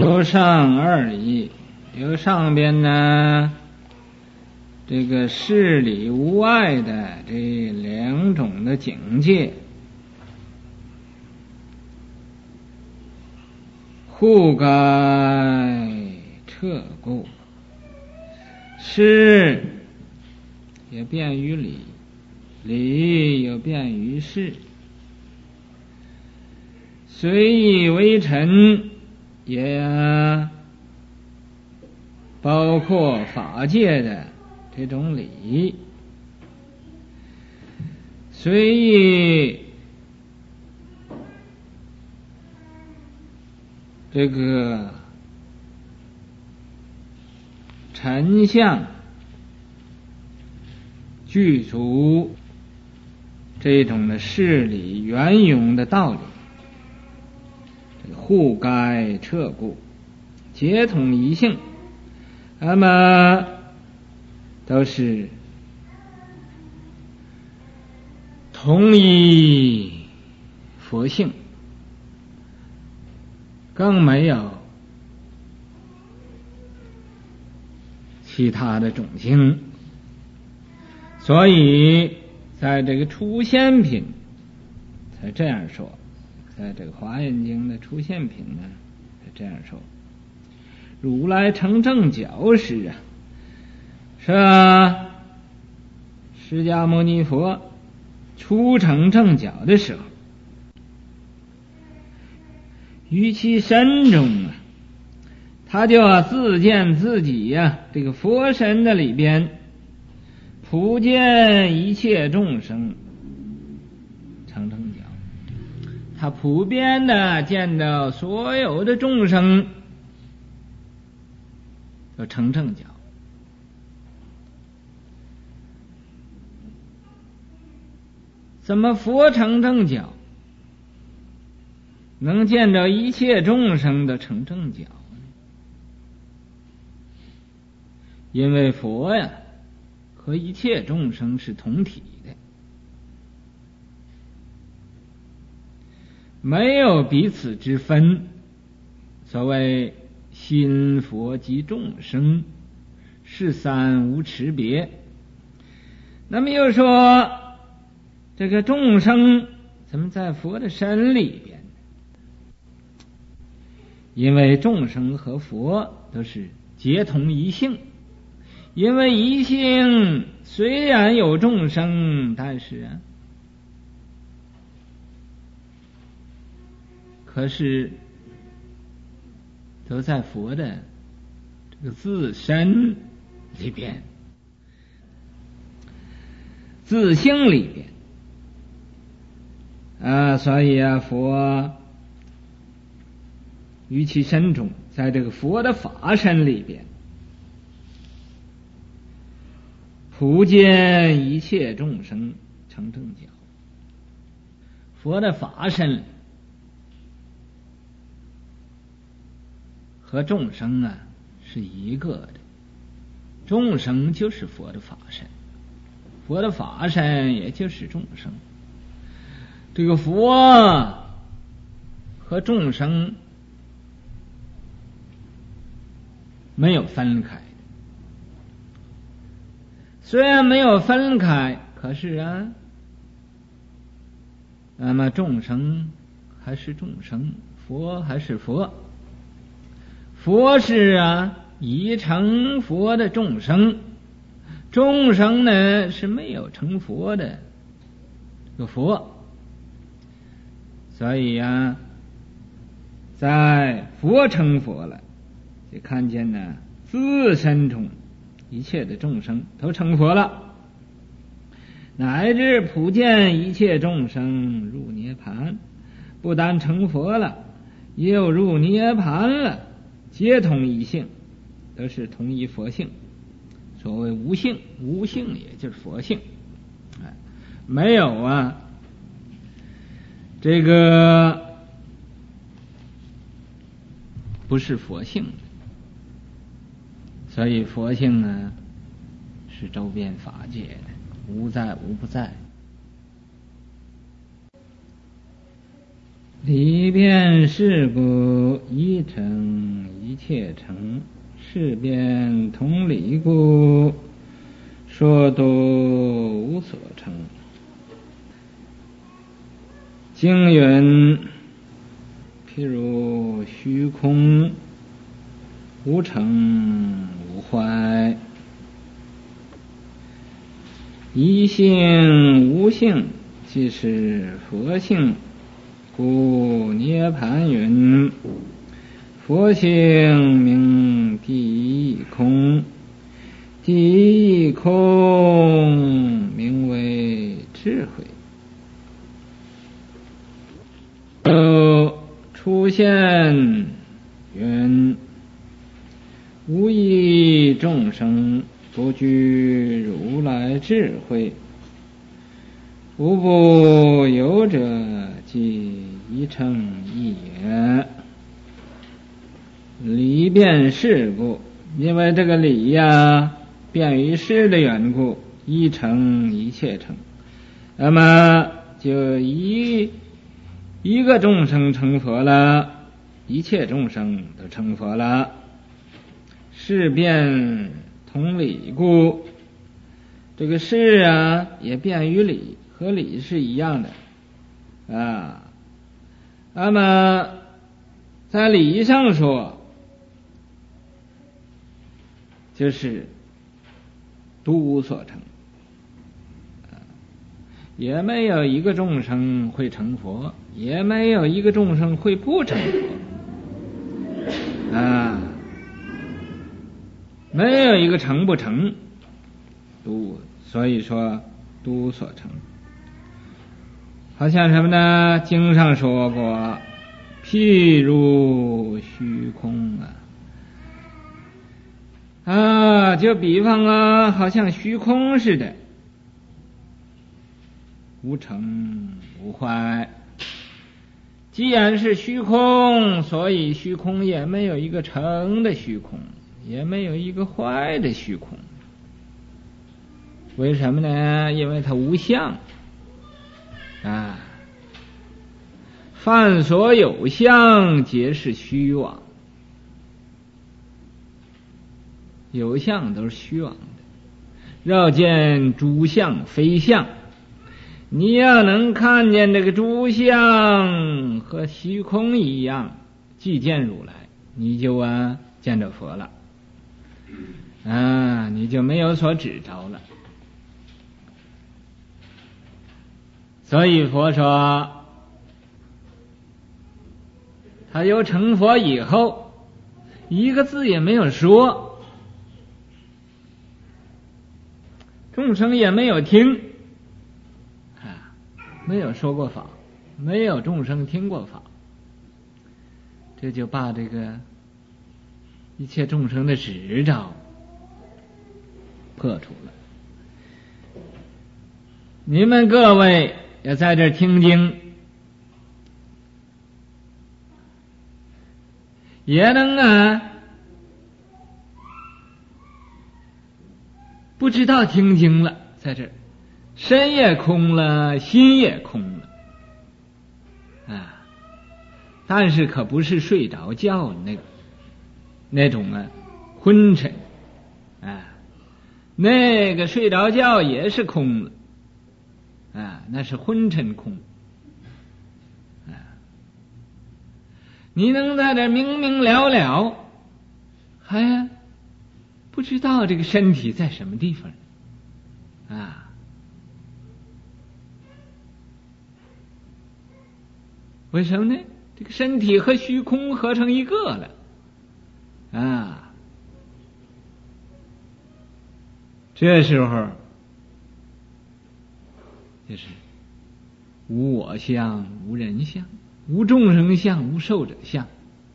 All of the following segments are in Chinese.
有上二义，有上边呢这个事里无碍的这两种的境界，互该彻故，事也便于理，理又便于事，随意为尘，也包括法界的这种理，随意这个尘相具足这种的事理圆融的道理，互该彻故，皆统一性，那么都是同一佛性，更没有其他的种性。所以在这个出现品才这样说，在这个华严经的出现品呢才这样说，如来成正觉时啊，是释迦牟尼佛初成正觉的时候，于其身中啊，他就自见自己呀，这个佛身的里边普见一切众生成正觉，他普遍的见到所有的众生都成正觉。怎么佛成正觉，能见到一切众生的成正觉呢？因为佛呀和一切众生是同体的，没有彼此之分。所谓心佛及众生，是三无差别。那么又说这个众生怎么在佛的身里边？因为众生和佛都是皆同一性，因为一性虽然有众生，但是可是都在佛的这个自身里边，自性里边所以佛于其身中，在这个佛的法身里边普见一切众生成正觉。佛的法身和众生是一个的，众生就是佛的法身，佛的法身也就是众生。这个佛和众生没有分开，虽然没有分开，可是那么众生还是众生，佛还是佛。佛是已成佛的众生，众生呢是没有成佛的这个佛。所以在佛成佛了，就看见呢自身中一切的众生都成佛了，乃至普见一切众生入涅盘，不但成佛了，又入涅盘了，皆同一性，都是同一佛性。所谓无性，无性也就是佛性，没有这个不是佛性的。所以佛性是周边法界的，无在无不在。离变事故一成一切成，事变同理故，说度无所成。经云：譬如虚空，无成无坏，一性无性，即是佛性。故涅盘云：佛性名第一空，第一空名为智慧。出现云：无一众生不具如来智慧，无不有者即一乘一也。理变事故，因为这个理呀变于事的缘故，一乘一切乘，那么就一个众生成佛了，一切众生都成佛了。事变同理故，这个事啊也变于理，和理是一样的啊。那么在理上说，就是独无所成，也没有一个众生会成佛，也没有一个众生会不成佛啊，没有一个成不成，所以说独无所成。好像什么呢？经上说过，譬如虚空就比方好像虚空似的，无成无坏。既然是虚空，所以虚空也没有一个成的虚空，也没有一个坏的虚空。为什么呢？因为它无相凡所有相，皆是虚妄。有相都是虚妄的，若见诸相非相，你要能看见这个诸相和虚空一样，即见如来，你就见着佛了你就没有所指着了。所以佛说，他由成佛以后，一个字也没有说，众生也没有听没有说过法，没有众生听过法，这就把这个一切众生的执着破除了。你们各位要在这听经，也能不知道听经了，在这身也空了，心也空了但是可不是睡着觉那种昏沉那个睡着觉也是空了那是昏沉空你能在这明明了了，还不知道这个身体在什么地方为什么呢？这个身体和虚空合成一个了这时候就是无我相，无人相，无众生相，无寿者相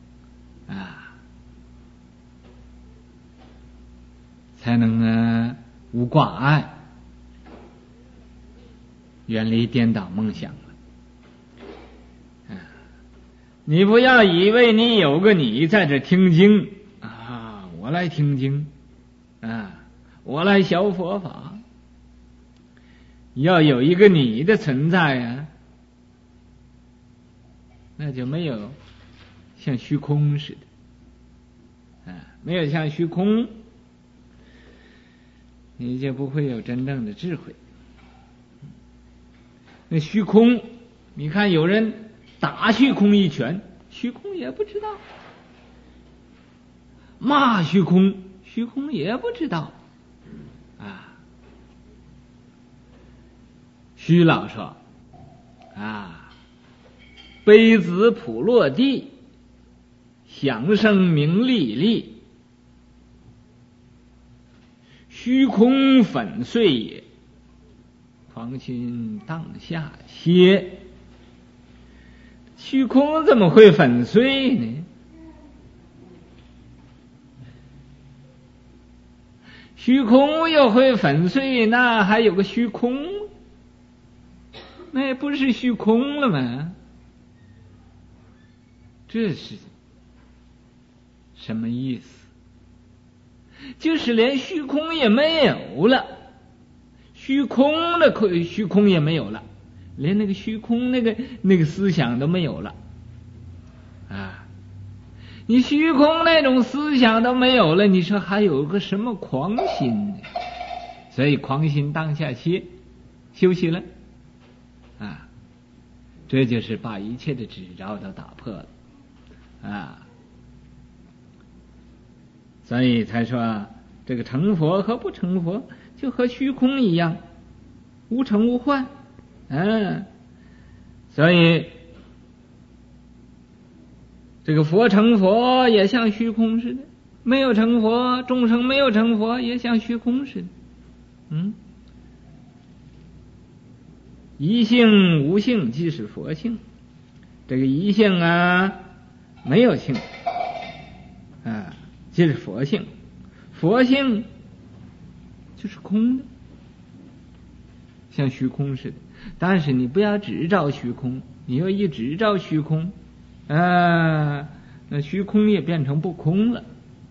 才能无挂碍，远离颠倒梦想了你不要以为你有个你在这听经我来听经我来学佛法，要有一个你的存在那就没有像虚空似的没有像虚空，你就不会有真正的智慧。那虚空，你看有人打虚空一拳，虚空也不知道；骂虚空，虚空也不知道。啊，虚老说啊，杯子普落地，响声鸣历历，虚空粉碎也，狂心当下歇。虚空怎么会粉碎呢？虚空又会粉碎，那还有个虚空，那也不是虚空了吗？这是什么意思？就是连虚空也没有了，虚空的虚空也没有了，连那个虚空那个思想都没有了啊！你虚空那种思想都没有了，你说还有个什么狂心呢？所以狂心当下休息了啊！这就是把一切的执着都打破了啊！所以才说这个成佛和不成佛就和虚空一样，无成无幻。所以这个佛成佛也像虚空似的，没有成佛，众生没有成佛也像虚空似的。一性无性即是佛性，这个一性啊没有性啊，即是佛性。佛性就是空的，像虚空似的。但是你不要只照虚空，你要一直照虚空那虚空也变成不空了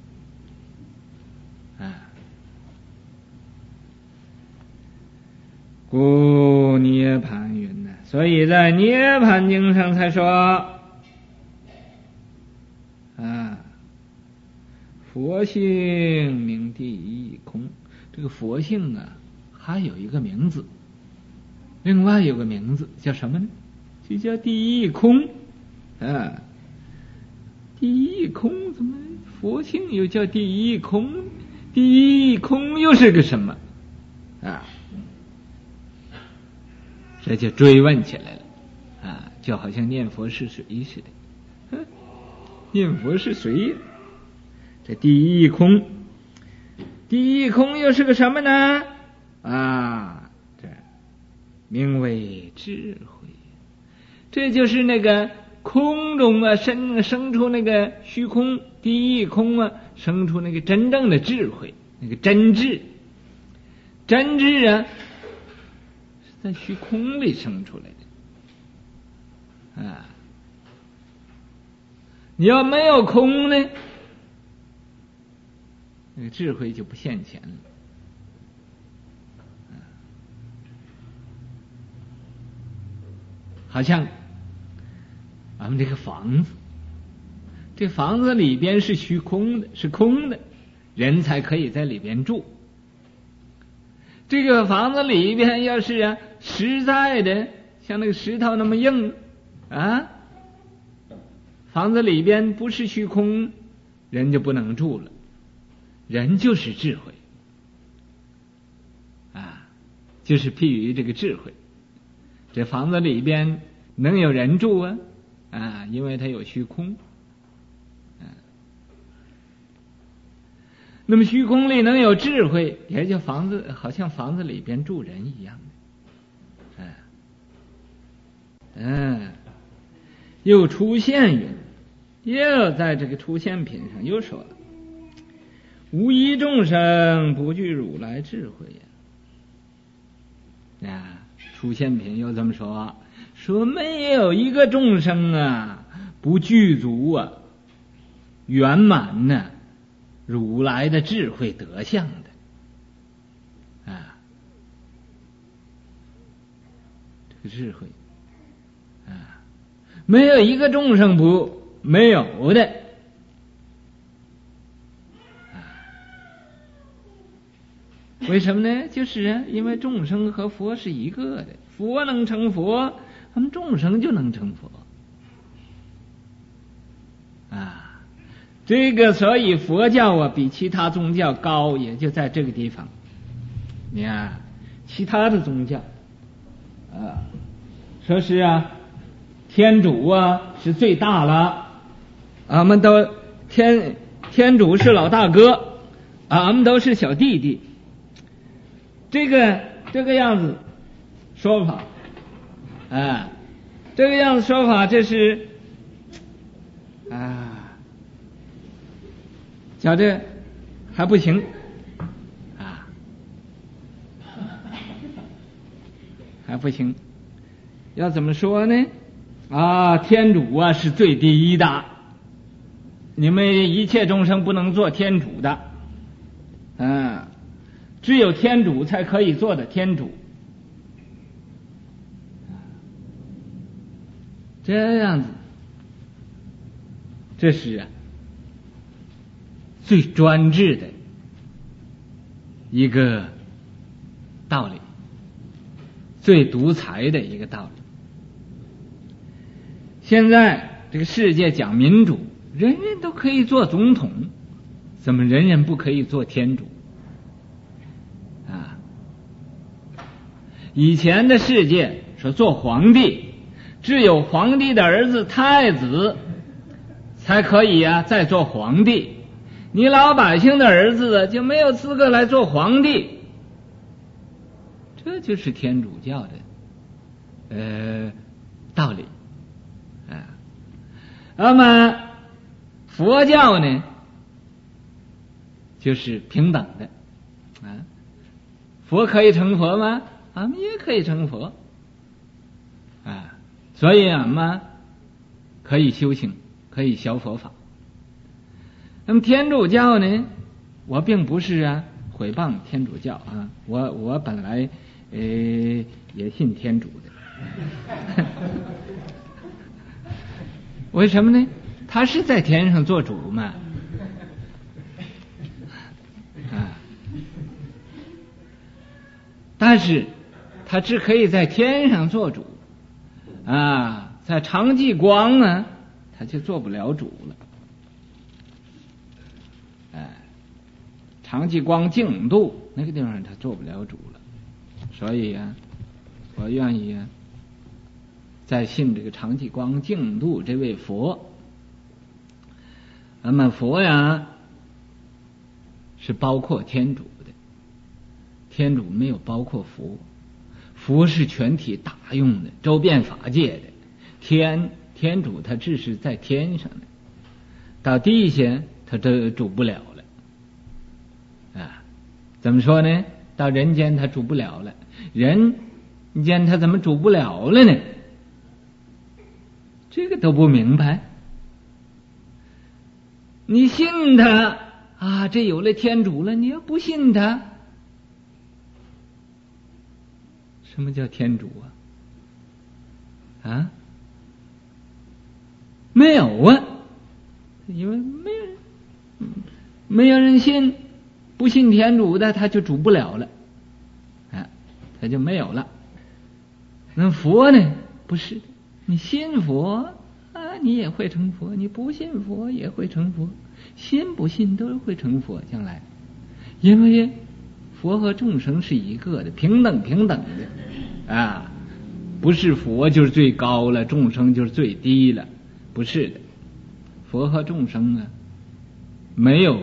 故涅盘云呢，所以在涅盘经上才说佛性名第一空。这个佛性啊还有一个名字，另外有个名字叫什么呢？就叫第一空第一空，怎么佛性又叫第一空？第一空又是个什么这就追问起来了就好像念佛是谁似的。念佛是谁？这第一空，第一空又是个什么呢？这名为智慧。这就是那个空中生出那个虚空，第一空生出那个真正的智慧，那个真智。真智是在虚空里生出来的你要没有空呢，那个智慧就不现前了好像俺们这个房子，这房子里边是虚空的，是空的，人才可以在里边住。这个房子里边要是实在的像那个石头那么硬房子里边不是虚空，人就不能住了。人就是智慧就是譬喻这个智慧。这房子里边能有人住因为它有虚空那么虚空里能有智慧，也就房子好像房子里边住人一样又出现云，又在这个出现品上又说了，无一众生不具如来智慧出现品又这么说，说没有一个众生不具足圆满如来的智慧德相的这个智慧没有一个众生没有的为什么呢？就是因为众生和佛是一个的，佛能成佛，我们众生就能成佛啊。这个所以佛教啊比其他宗教高，也就在这个地方。你看其他的宗教啊，说是啊天主啊是最大了，俺们都天主是老大哥，俺们都是小弟弟。这个样子说法啊，这个样子说法，这是啊，觉得还不行啊，还不行。要怎么说呢？啊，天主啊是最第一的，你们一切众生不能做天主的，只有天主才可以做的天主。这样子，这是最专制的一个道理，最独裁的一个道理。现在这个世界讲民主，人人都可以做总统，怎么人人不可以做天主啊？以前的世界说做皇帝，只有皇帝的儿子太子才可以再做皇帝，你老百姓的儿子就没有资格来做皇帝。这就是天主教的道理啊。那么佛教呢，就是平等的啊。佛可以成佛吗？俺们也可以成佛啊。所以俺们可以修行，可以学佛法。那么天主教呢，我并不是毁谤天主教啊，我本来也信天主的。为什么呢？他是在天上做主嘛，但是他只可以在天上做主啊，在常寂光他就做不了主了。常寂光净土那个地方他做不了主了，所以我愿意再信这个常寂光净土这位佛。那么佛是包括天主的，天主没有包括佛，佛是全体大用的，周遍法界的，天主他只是在天上的，到地下他都主不了了啊。怎么说呢？到人间他主不了了，人间他怎么主不了了呢？这个都不明白。你信他这有了天主了，你要不信他，什么叫天主没有因为没有人信，不信天主的他就主不了了他就没有了。那佛呢？不是，你信佛你也会成佛，你不信佛也会成佛，信不信都会成佛将来。因为佛和众生是一个的，平等的不是佛就是最高了，众生就是最低了，不是的。佛和众生没有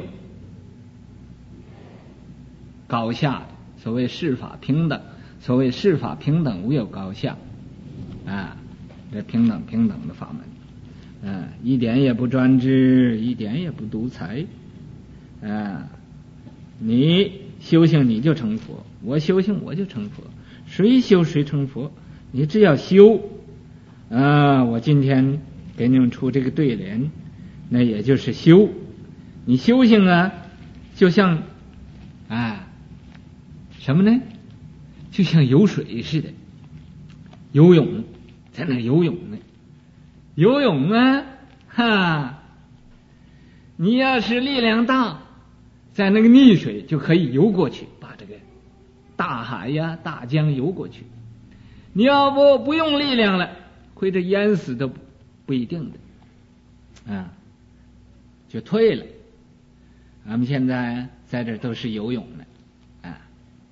高下的，所谓世法平等，所谓世法平等无有高下这平等的法门一点也不专制，一点也不独裁你修行你就成佛，我修行我就成佛，谁修谁成佛。你只要修我今天给你们出这个对联，那也就是修。你修行就像什么呢？就像游水似的，游泳，在那游泳呢。游泳你要是力量大， 在那个溺水就可以游过去，把这个大海呀、大江游过去。你要不用力量了，会这淹死都不一定的啊，就退了。俺们现在在这都是游泳的啊，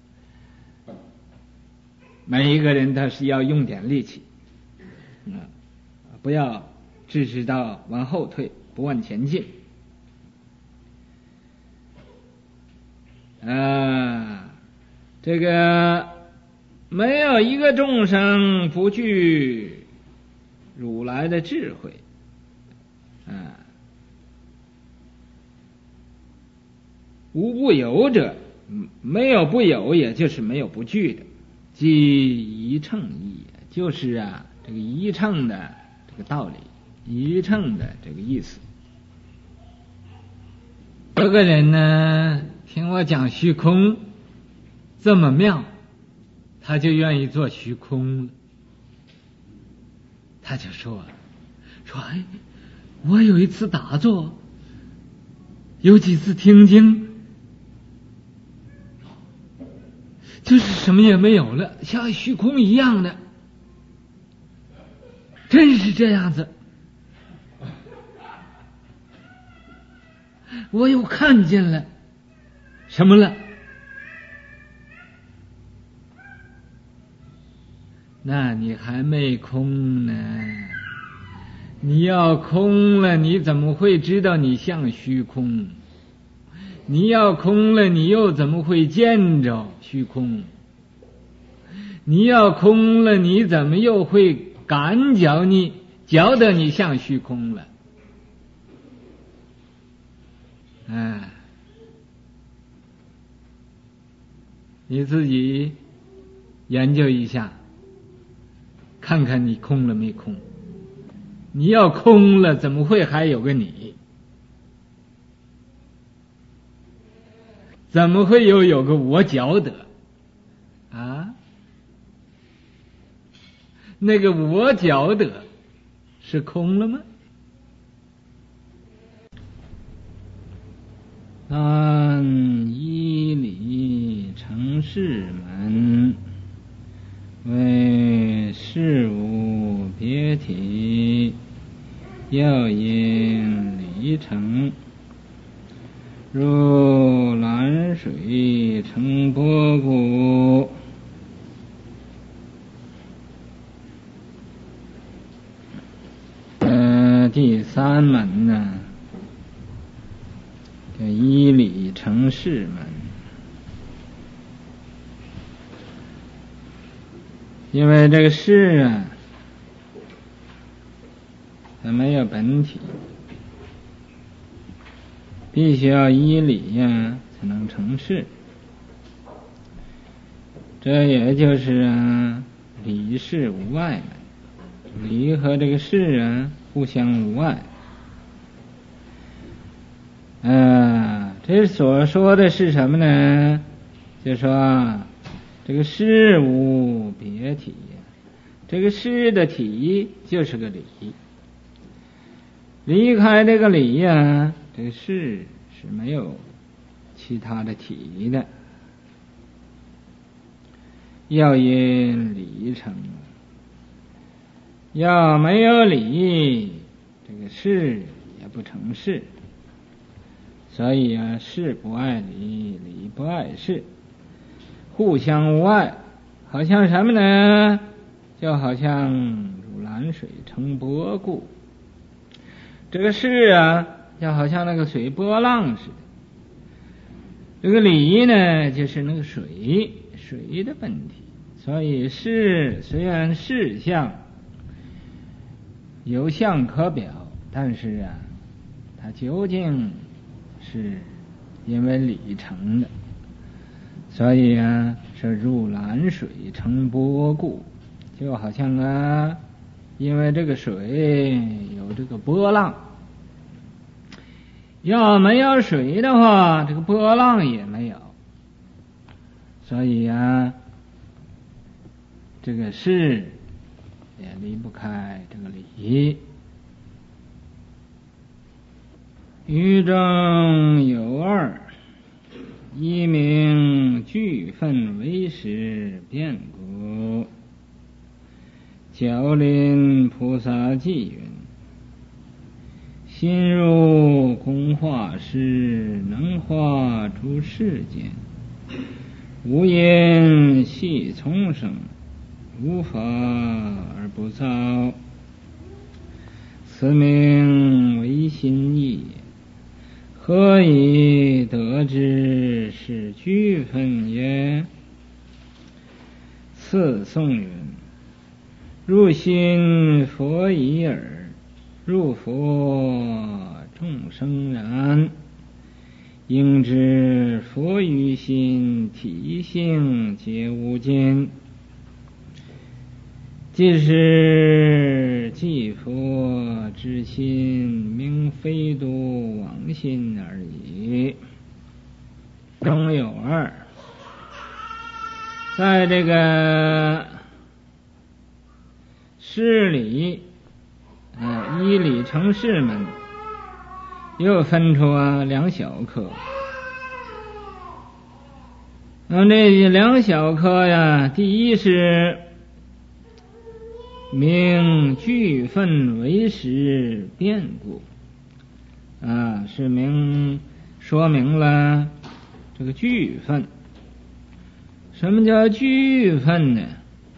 每一个人他是要用点力气啊，不要只知道往后退，不往前进啊。这个没有一个众生不具如来的智慧啊，无不有者，没有不有，也就是没有不具的，即一乘义，就是这个一乘的这个道理，一乘的这个意思。有个人呢，听我讲虚空这么妙，他就愿意做虚空了。他就说哎，我有一次打坐，有几次听经，就是什么也没有了，像虚空一样的，真是这样子。我又看见了什么了？那你还没空呢，你要空了，你怎么会知道你像虚空？你要空了，你又怎么会见着虚空？你要空了，你怎么又会感觉得你像虚空了？你自己研究一下，看看你空了没空？你要空了，怎么会还有个你？怎么会有个我觉得啊？那个我觉得是空了吗？依理成事门，为事无别体，要因理成，如蓝水成波谷。第三门呢，叫依理成事门。因为这个事它没有本体，必须要依理才能成事。这也就是理事无碍门，理和这个事互相无碍。这所说的是什么呢？就说这个事无别体，这个事的体就是个理，离开这个理这个事是没有其他的体的。要因理成，要没有理，这个事也不成事。所以事不碍理，理不碍事，互相无碍。好像什么呢？就好像如蓝水成波谷。这个事就好像那个水波浪似的。这个理呢，就是那个水的本体。所以事虽然事相有相可表，但是它究竟是因为理成的。所以是入蓝水成波谷，就好像因为这个水有这个波浪，要没有水的话，这个波浪也没有。所以这个事也离不开这个理。于中有二， 一名具分为识变故。教林菩萨记云：心如工画师，能画诸世间，无因系从生，无法而不造，此名为心意。何以得之是具分也？次颂云：入心佛已耳，入佛众生然，应知佛于心体性皆无尽，即是即佛之心，名非独妄心而已。中有二，在这个诗里依理成事门又分出两小科。这两小科呀，第一是名具分为识变故，是说明了这个具分。什么叫具分呢？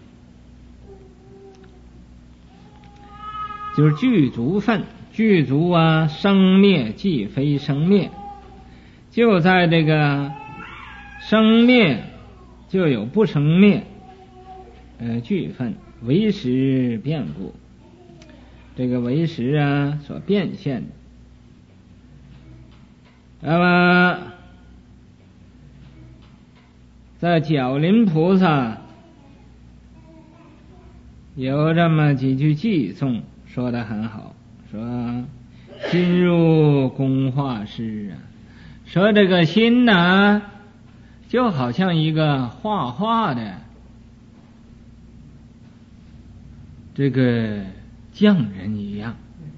就是具足分，具足生灭既非生灭，就在这个生灭就有不生灭，具分为识变故，这个为识所变现的。那么在角林菩萨有这么几句偈颂说得很好，说心如工画师说这个心就好像一个画画的这个匠人一样，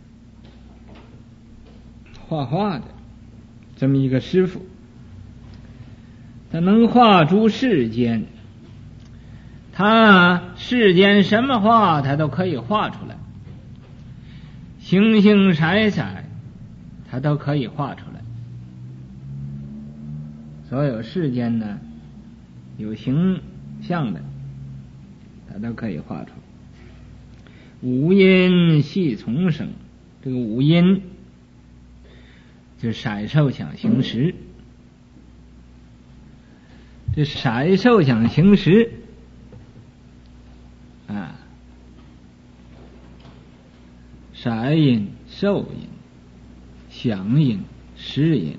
画画的这么一个师傅，他能画诸世间，他世间什么画他都可以画出来，形形色色他都可以画出来，所有世间有形象的他都可以画出来。五阴系从生，这个五阴就是色受想行识，这色受想行识色因、受因、想因、识因，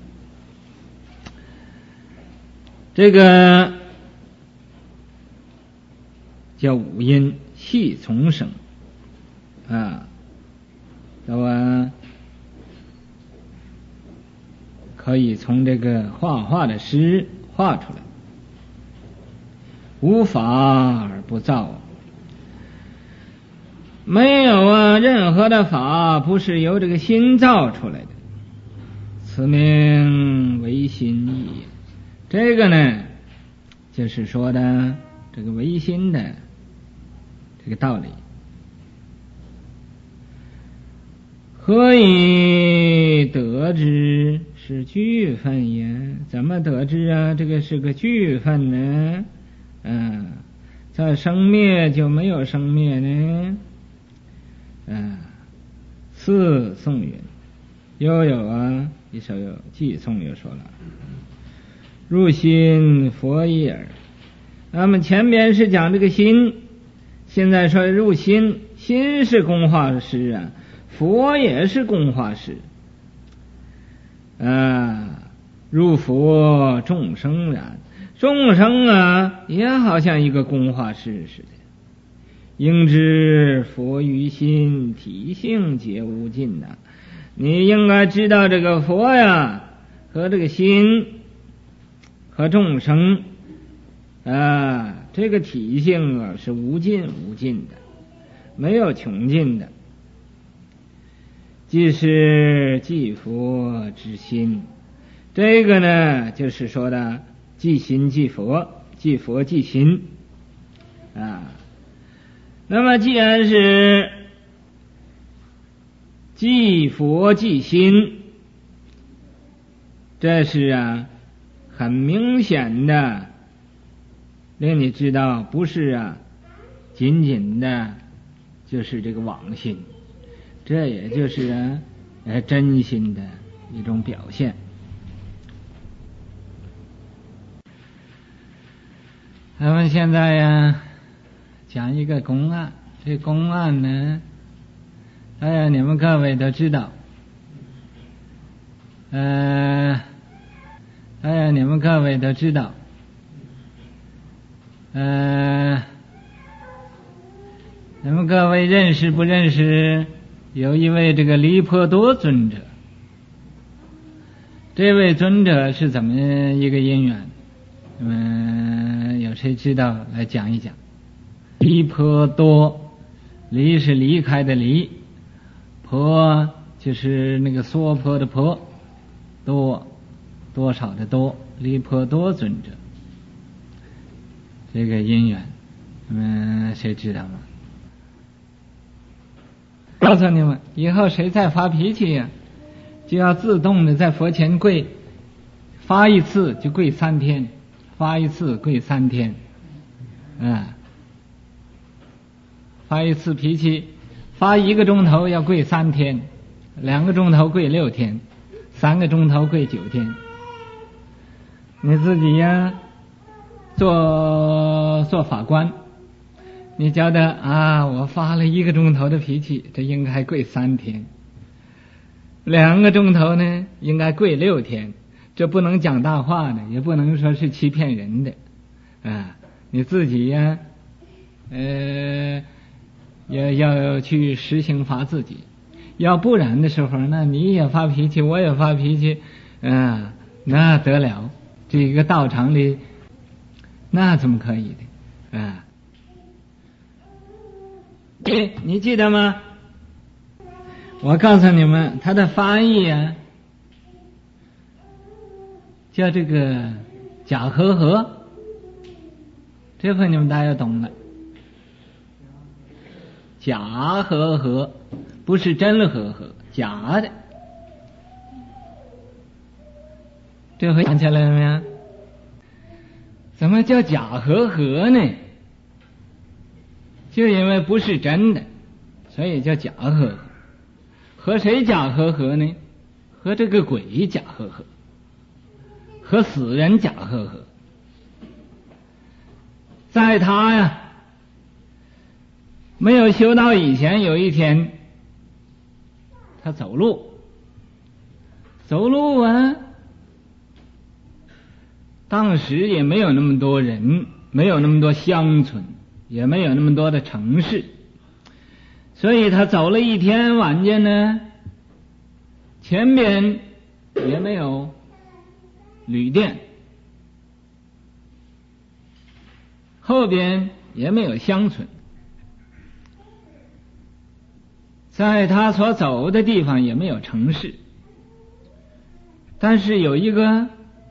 这个叫五阴系从生都可以从这个画画的诗画出来，无法而不造，没有任何的法不是由这个心造出来的，此名为心意。这个呢就是说的这个唯心的这个道理。何以得知是具分也？怎么得知这个是个具分呢？在生灭就没有生灭呢？次颂云，又有一首偈颂又说了，入心佛已耳。那么前边是讲这个心，现在说入心，心是工画师佛也是工画师入佛众生然，众生也好像一个工画师似的，应知佛于心体性皆无尽你应该知道这个佛和这个心和众生这个体性是无尽无尽的，没有穷尽的。即是即佛之心， 这个呢就是说的即心即佛，即佛即心啊。那么既然是即佛即心，这是很明显的令你知道不是仅仅的就是这个妄心，这也就是真心的一种表现。咱们现在讲一个公案，这公案呢你们各位都知道，你们各位都知道，你们各位认识不认识有一位这个离婆多尊者？这位尊者是怎么一个因缘？有谁知道来讲一讲？离婆多，离是离开的离，婆就是那个娑婆的婆，多多少的多，离婆多尊者，这个因缘，谁知道吗？告诉你们，以后谁再发脾气就要自动的在佛前跪，发一次就跪3天，发一次跪3天，发一次脾气，发1个钟头要跪3天，2个钟头跪6天，3个钟头跪9天。你自己做法官，你觉得我发了1个钟头的脾气，这应该跪3天，2个钟头呢应该跪6天，这不能讲大话的，也不能说是欺骗人的你自己要去实行罚自己，要不然的时候那你也发脾气，我也发脾气，那得了，这个道场里那怎么可以的你记得吗？我告诉你们，它的翻译叫这个假和合，这回你们大家懂了。假和合不是真和合，假的。这回想起来了没有？怎么叫假和合呢？就因为不是真的，所以叫假和合。和谁假和合呢？和这个鬼假和合，和死人假和合。在他没有修道以前，有一天他走路当时也没有那么多人，没有那么多乡村，也没有那么多的城市，所以他走了一天，晚间呢前边也没有旅店，后边也没有乡村，在他所走的地方也没有城市，但是有一个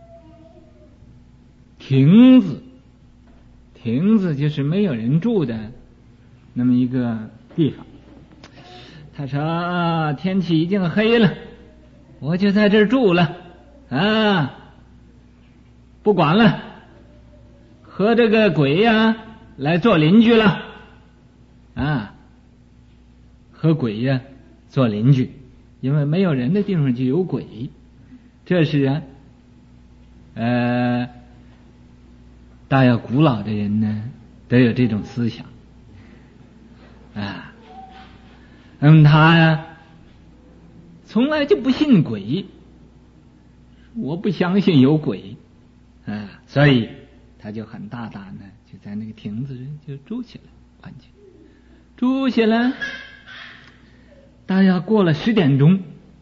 亭子，亭子就是没有人住的那么一个地方。他说天气已经黑了，我就在这儿住了不管了，和这个鬼来做邻居了和鬼做邻居，因为没有人的地方就有鬼，这是大要古老的人呢都有这种思想他从来就不信鬼，我不相信有鬼所以他就很大胆的就在那个亭子上就住起来，完全住起来，大约过了10点钟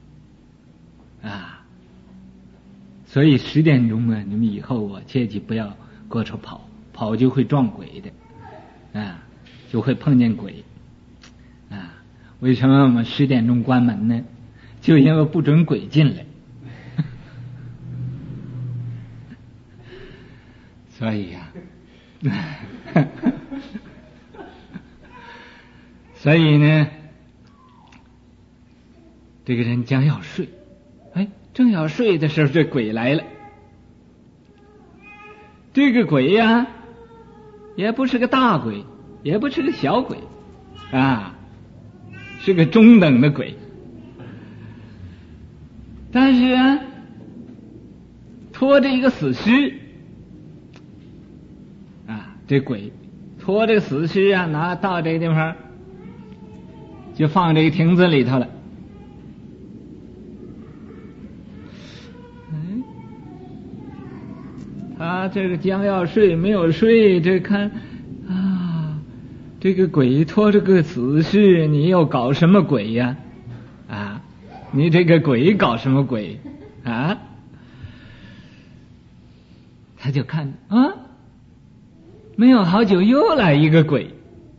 所以10点钟你们以后切记不要过处跑就会撞鬼的就会碰见鬼为什么我们10点钟关门呢？就因为不准鬼进来所以呀，所以呢，这个人将要睡，哎，正要睡的时候，这鬼来了。这个鬼呀，也不是个大鬼，也不是个小鬼，啊，是个中等的鬼。但是啊，拖着一个死尸，啊，这鬼拖这个死尸啊，拿到这个地方，就放这个亭子里头了。他这个将要睡，没有睡，这看啊，这个鬼拖着个死尸，你又搞什么鬼呀？啊，你这个鬼搞什么鬼啊？他就看啊，没有好久又来一个鬼，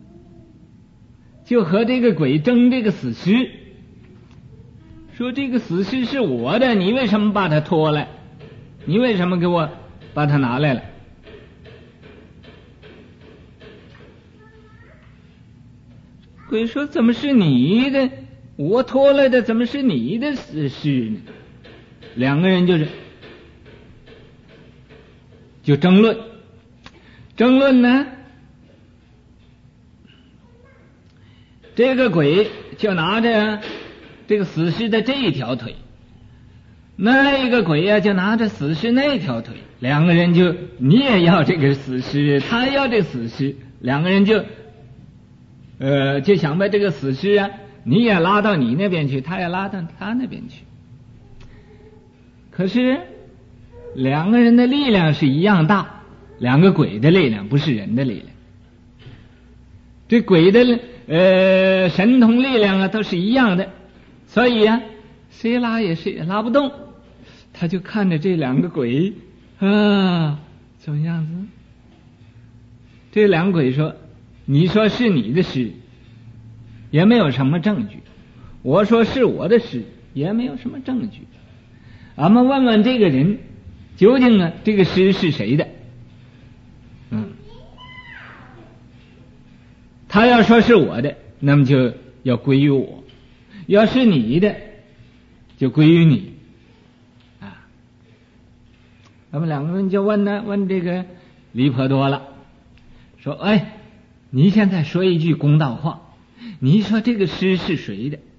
就和这个鬼争这个死尸，说这个死尸是我的，你为什么把它拖来？你为什么给我把它拿来了？鬼说怎么是你的？我拖来的怎么是你的死尸呢？两个人就争论呢，这个鬼就拿着这个死尸的这一条腿，那一个鬼呀就拿着死尸那条腿，两个人就你也要这个死尸，他要这个死尸，两个人就想把这个死尸啊，你也拉到你那边去，他也拉到他那边去。可是两个人的力量是一样大，两个鬼的力量不是人的力量。这鬼的神通力量啊都是一样的，所以啊谁拉也拉不动。他就看着这两个鬼啊怎么样子？这两个鬼说，你说是你的尸，也没有什么证据，我说是我的尸，也没有什么证据。俺们问问这个人，究竟呢这个尸是谁的？他要说是我的，那么就要归于我；要是你的，就归于你。啊，那么两个人就问这个离婆多了，说：“哎，你现在说一句公道话，你说这个尸是谁的？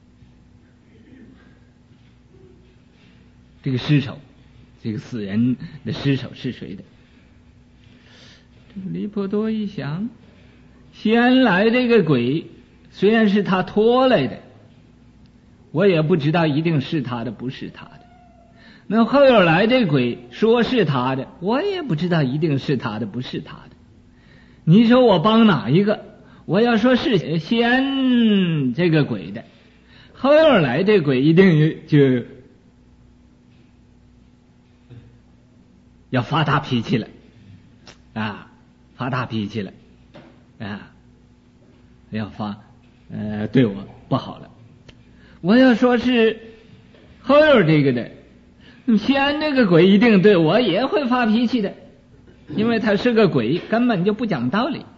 这个尸首，这个死人的尸首是谁的？”这个离婆多一想，先来这个鬼虽然是他拖来的，我也不知道一定是他的不是他的。那后边来这鬼说是他的，我也不知道一定是他的不是他的。你说我帮哪一个？我要说是先这个鬼的，后边来这鬼一定就要发大脾气了啊，发大脾气了啊，要发对我不好了。我要说是后边这个的，先这个鬼一定对我也会发脾气的，因为他是个鬼，根本就不讲道理。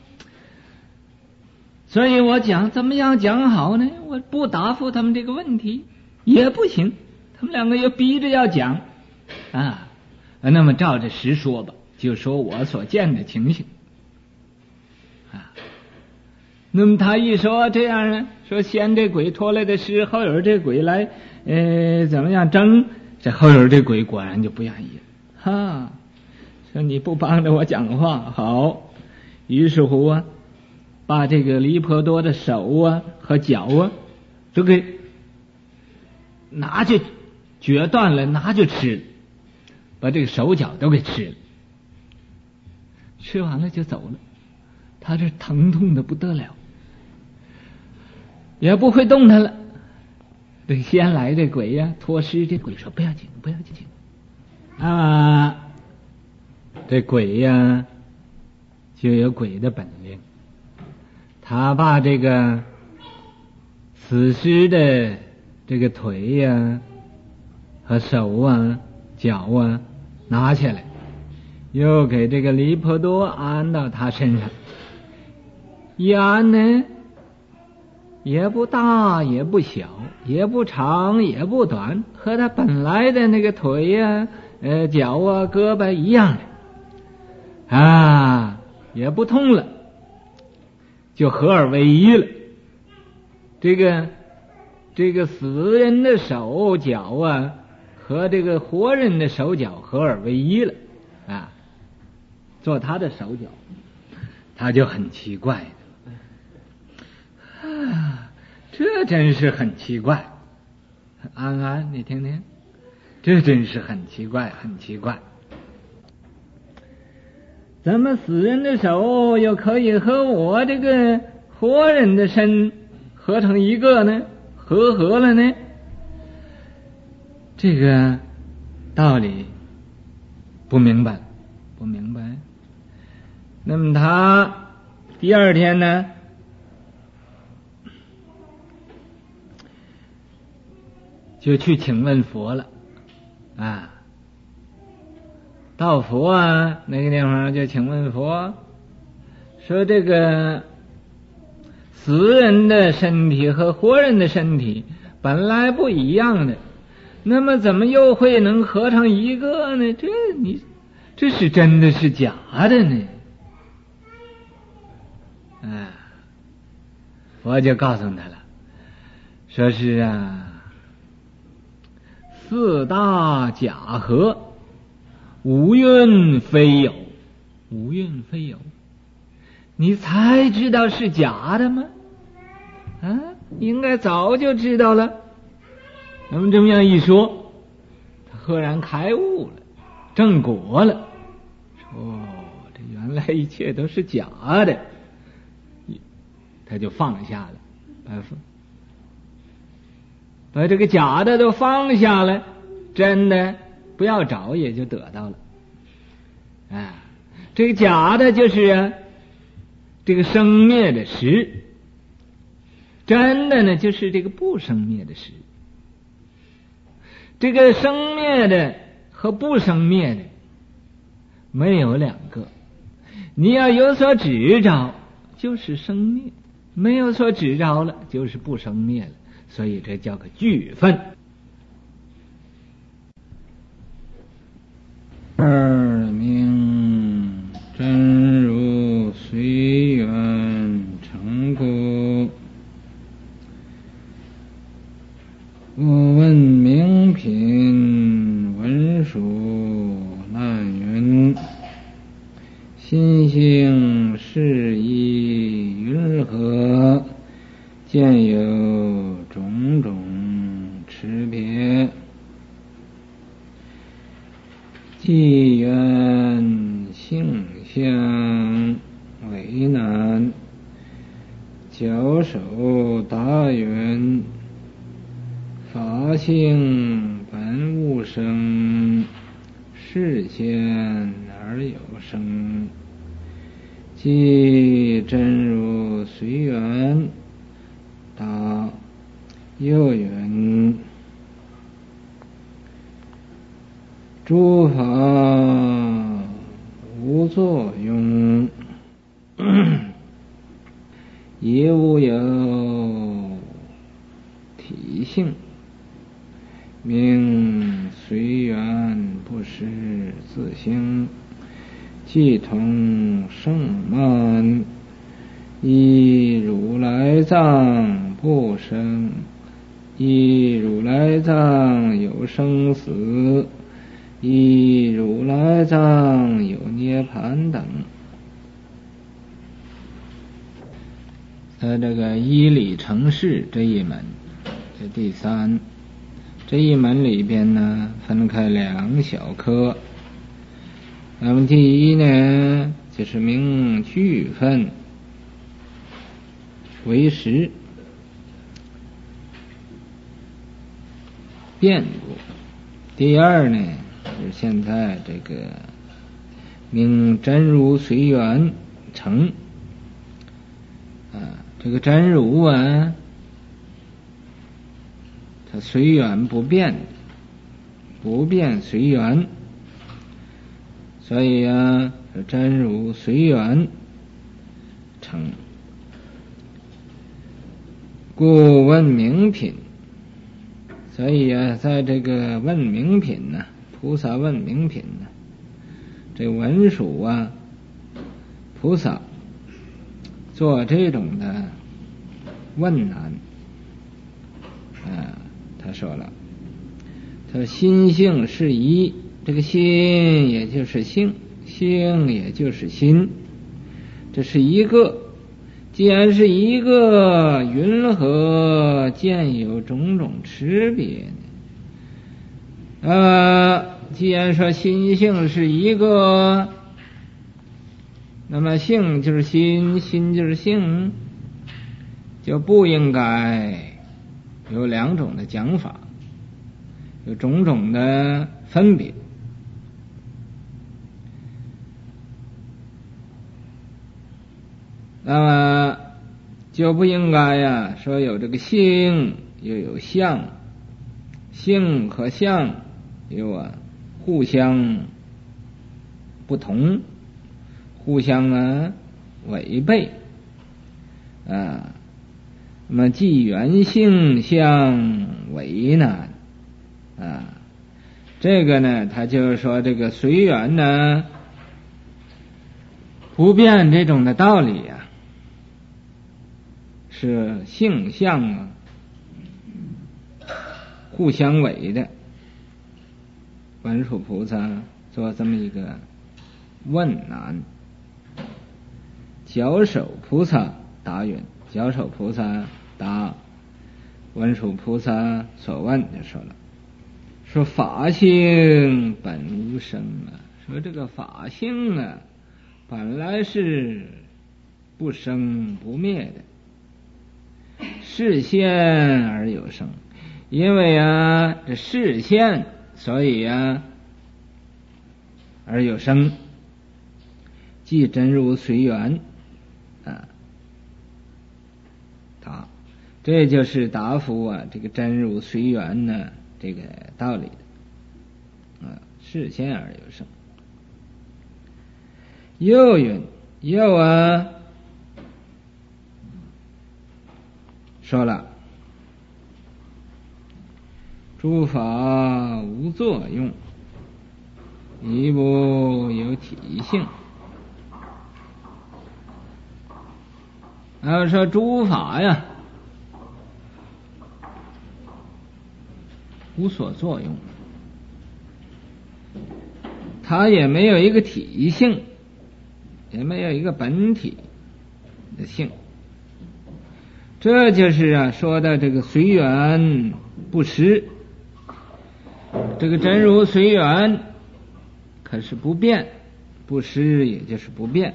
所以我讲怎么样讲好呢？我不答复他们这个问题也不行，他们两个又逼着要讲啊。那么照着实说吧，就说我所见的情形啊。那么他一说这样呢，说先这鬼拖来的尸，后有这鬼来怎么样争，这后有这鬼果然就不愿意了哈，说你不帮着我讲话好。于是乎啊，把这个离婆多的手啊和脚啊都给拿去决断了，拿去吃了，把这个手脚都给吃了。吃完了就走了，他这疼痛的不得了，也不会动弹了。这先来这鬼呀，拖尸这鬼说不要紧不要紧啊，这鬼呀就有鬼的本领，他把这个死尸的这个腿呀和手啊脚啊拿下来， 又给这个离婆多安到他身上，一安呢，也不大也不小，也不长也不短，和他本来的那个腿呀、脚啊、胳膊一样的啊，也不痛了，就合二为一了。这个死人的手脚啊，和这个活人的手脚合二为一了啊，做他的手脚，他就很奇怪啊，这真是很奇怪。安安，你听听，这真是很奇怪，很奇怪。怎么死人的手又可以和我这个活人的身合成一个呢？合了呢？这个道理不明白。那么他第二天呢，就去请问佛了啊。到佛啊那个地方就请问佛，说这个死人的身体和活人的身体本来不一样的，那么怎么又会能合成一个呢？这是真的是假的呢？佛就告诉他了，说是啊，四大假合，无蕴非有，无蕴非有。你才知道是假的吗？啊，应该早就知道了。那么这么样一说，他赫然开悟了，正果了。说这原来一切都是假的，他就放下了，把这个假的都放下了，真的不要找也就得到了。啊，这个假的就是啊，这个生灭的实，真的呢就是这个不生灭的实。这个生灭的和不生灭的没有两个，你要有所指着就是生灭，没有所指着了就是不生灭了，所以这叫个俱分。二名真如随缘成故，我问名品文殊难云，心性是意云何？见有种种差别，既缘性相为难，教授大缘法性本无生，世间而有生，即真如随缘答又云，诸法无作用，也无有体性，名随缘不实自性，即同圣曼，依如来藏不生，依如来藏有生死，依如来藏有涅盘等。这个依理成事这一门，这第三，这一门里边呢分开两小科。那么第一呢就是名俱分为实变故，第二呢是现在这个名真如随缘成啊，这个真如啊，它随缘不变，不变随缘， 所以啊，是真如随缘成。故问名品，所以啊，在这个问名品呢，菩萨问名品呢，这文殊啊，菩萨做这种的问难，他说了，他说心性是一，这个心也就是性，性也就是心，这是一个。既然是一个，云何见有种种区别呢？既然说心性是一个，那么性就是心，心就是性，就不应该有两种的讲法，有种种的分别。那么就不应该呀，说有这个性又有相，性和相有互相不同，互相违背那么既缘性相为难这个呢，他就是说这个随缘呢不变这种的道理呀，是性相互相违的。文殊菩萨做这么一个问难，脚首菩萨答云，脚首菩萨答文殊菩萨所问，就说了，说法性本无生说这个法性本来是不生不灭的，示现而有生，因为这示现，所以而有生，即真如随缘这就是答复这个真如随缘呢这个道理的示现而有生。又云，又说了，诸法无作用，亦不有体性。然后说诸法无所作用，它也没有一个体性，也没有一个本体的性。这就是说的这个随缘不实，这个真如随缘可是不变，不实也就是不变，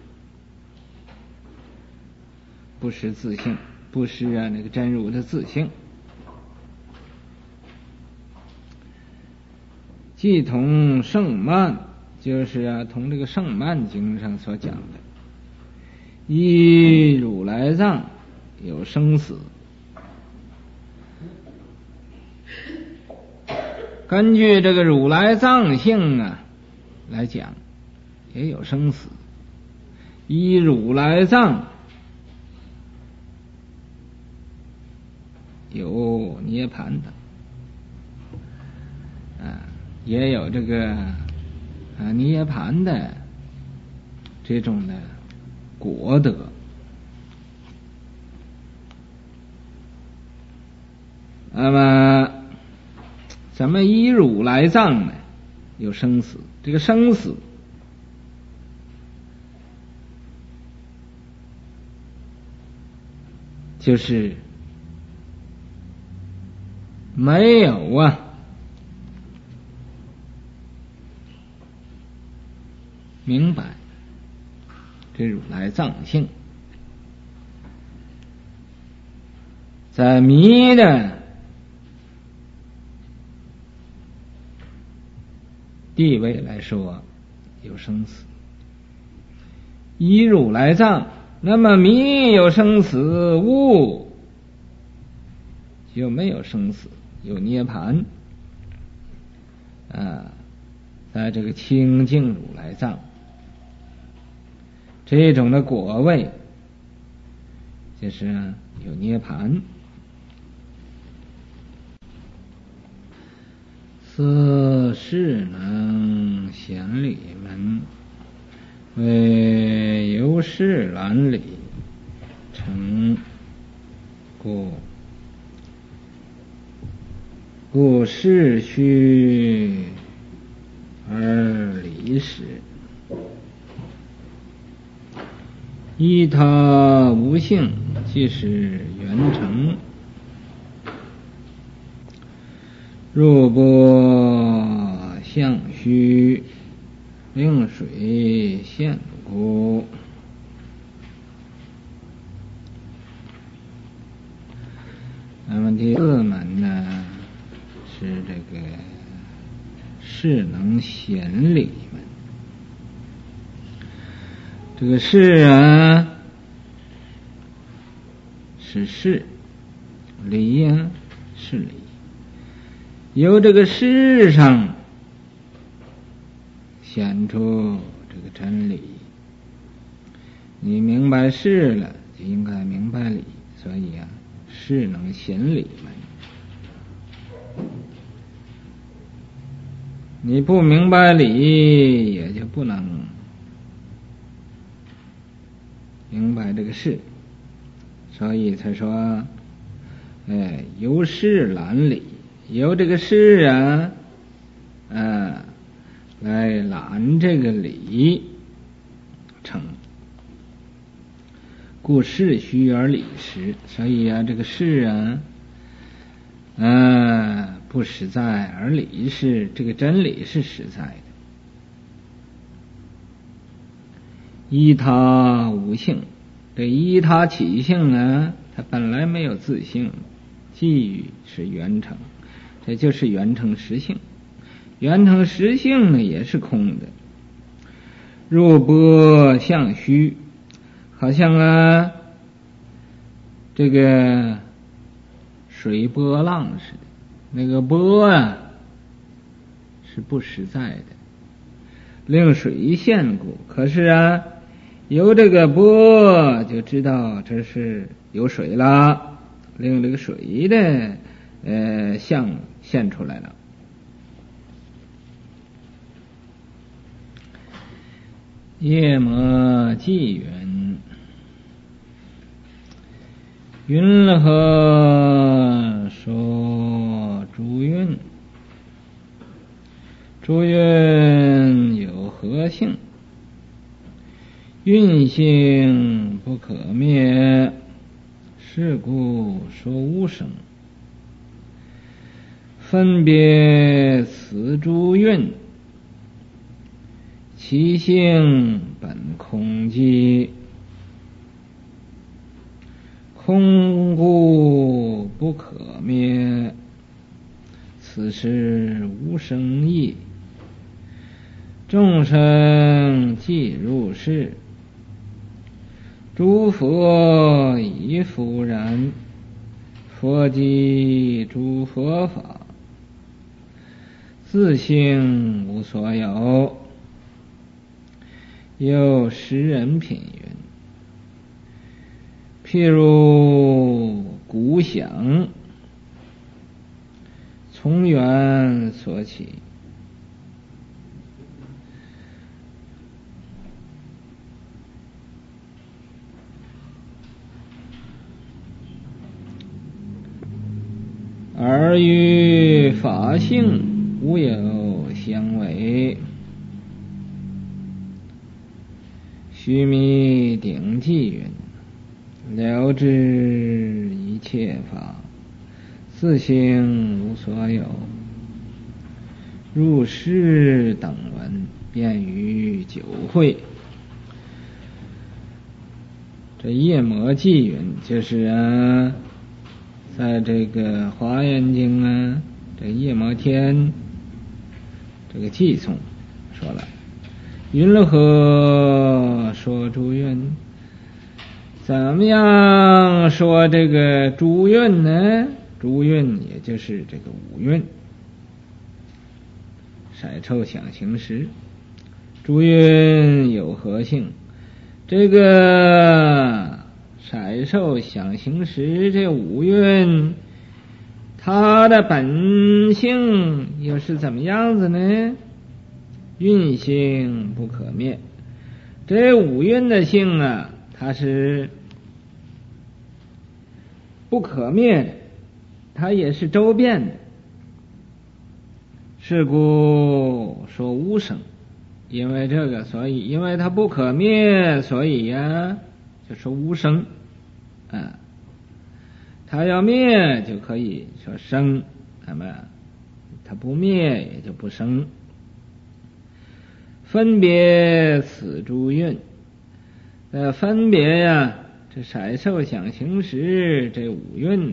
不实自性，不实那个真如的自性。即同圣曼，就是同这个圣曼经上所讲的，依如来藏有生死，根据这个如来藏性来讲，也有生死。依如来藏有涅盘的也有这个涅盘的这种的果德。那么咱们依如来藏呢有生死，这个生死就是没有明白这如来藏性，在迷的地位来说有生死，依如来藏，那么迷有生死，悟就没有生死，有涅盘在这个清净如来藏，这种的果位就是有涅盘。此势能显理门，为由是览理成故事虚而理实，依他无性，即是圆成。入波相虚，令水现故。那么第四门呢，是这个势能显理门。这个势啊，是势，理啊是理，由这个势上显出这个真理。你明白势了，就应该明白理，所以啊，势能显理门。你不明白理，也就不能明白这个事，所以才说由事览理，由这个事啊来览这个理成。故事虚而理实，所以啊，这个事啊不实在，而理是这个真理是实在的。依他无性，这依他起性呢，它本来没有自性，即与是圆成，这就是圆成实性。圆成实性呢，也是空的。入波相虚，好像这个水波浪似的，那个波是不实在的，令水现故。可是由这个波就知道这是有水了，令这个水的相现出来了。夜摩记云：云何说诸蕴？诸蕴有何性？蕴性不可灭，是故说无生。分别此诸蕴，其性本空寂，空故不可灭，此是无生义。众生既入世，诸佛亦复然。佛即诸佛法，自性无所有。有诗人品云：譬如鼓响，从缘所起，而与法性无有相违。须弥顶记云：了知一切法，自性无所有。入世等闻，便于九会。这夜摩记云，就是在这个华严经这夜摩天这个偈颂说了：云何说诸蕴？怎么样说这个诸蕴呢？诸蕴也就是这个五蕴， 色臭想行识。诸蕴有何性？这个色臭想行识这五蕴，它的本性又是怎么样子呢？蕴性不可灭。这五蕴的性啊，它是不可灭的，它也是周遍的。是故说无生，因为这个，所以因为它不可灭，所以呀，就说无生。它要灭就可以说生，那么它不灭也就不生。分别此诸蕴，分别呀，这色受想行识这五蕴呢，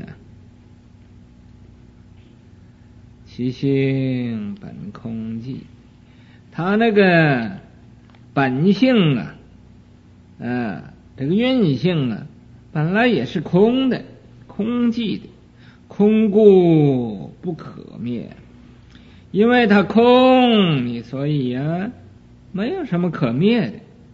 其性本空寂，它那个本性啊，这个蕴性啊，本来也是空的，空寂的，空故不可灭。因为它空，你所以呀，没有什么可灭的。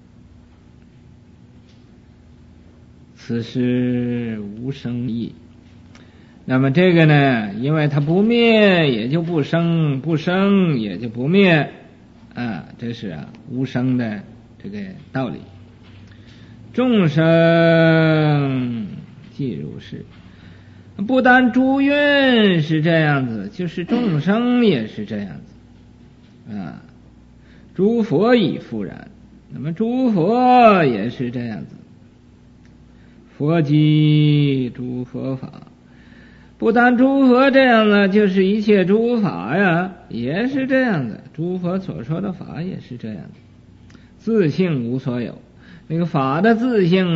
此是无生义。那么这个呢，因为它不灭也就不生，不生也就不灭这是无生的这个道理。众生即如是，不但诸蕴是这样子，就是众生也是这样子诸佛亦复然。那么诸佛也是这样子，佛即诸佛法。不但诸佛这样呢，就是一切诸法呀，也是这样的。诸佛所说的法也是这样的，自性无所有。那个法的自性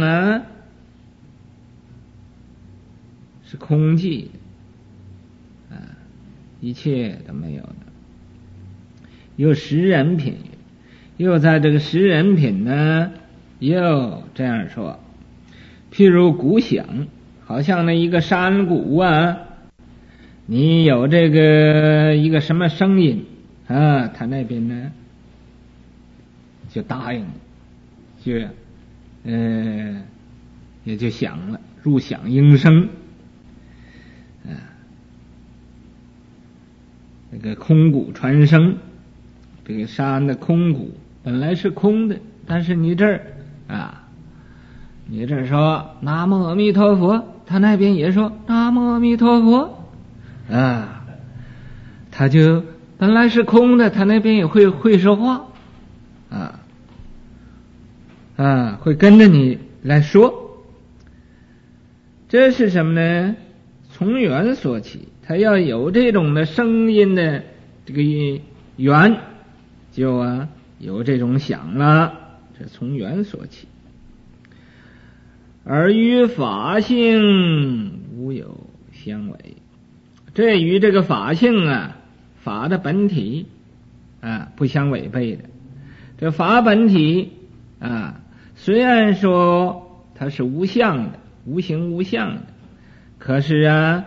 是空寂的一切都没有的。有识人品，又在这个识人品呢，又这样说，譬如鼓响，好像那一个山谷你有这个一个什么声音他那边呢就答应，就也就响了，入响应声那个空谷传声，这个山的空谷本来是空的，但是你这儿你这说南无阿弥陀佛，他那边也说南无阿弥陀佛他就本来是空的，他那边也会说话会跟着你来说。这是什么呢？从缘所起，他要有这种的声音的这个缘，就有这种响了，这从缘所起。而与法性无有相违，这与这个法性法的本体不相违背的。这法本体虽然说它是无相的，无形无相的，可是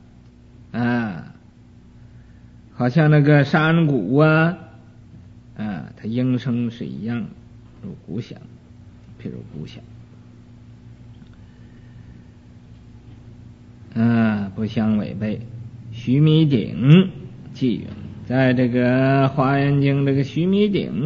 好像那个山谷它应声是一样的，如鼓响，譬如鼓响不相违背。须弥顶记云，在这个华严经这个须弥顶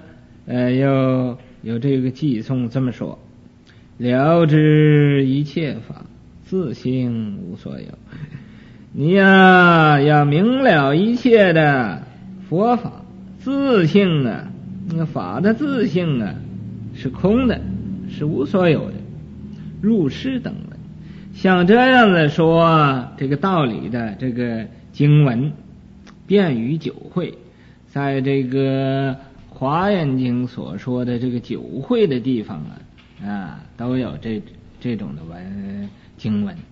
有这个记诵这么说：了知一切法，自性无所有。你要明了一切的佛法，自性那个法的自性是空的，是无所有的。入世等文，像这样的说这个道理的这个经文，便于九会，在这个华严经所说的这个九会的地方都有这种的经文。